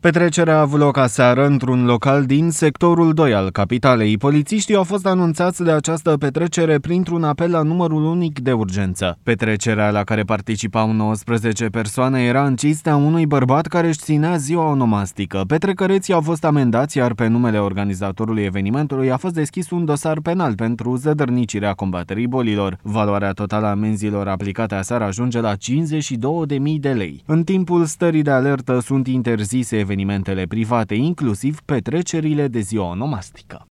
Petrecerea a avut loc aseară într-un local din sectorul 2 al capitalei. Polițiștii au fost anunțați de această petrecere printr-un apel la numărul unic de urgență. Petrecerea, la care participau 19 persoane, era în cinstea unui bărbat care își ținea ziua onomastică. Petrecăreții au fost amendați, iar pe numele organizatorului evenimentului a fost deschis un dosar penal pentru zădărnicirea combaterii bolilor. Valoarea totală a amenzilor aplicate aseară ajunge la 52.000 de lei. În timpul stării de alertă sunt interzise evenimentele private, inclusiv petrecerile de ziua onomastică.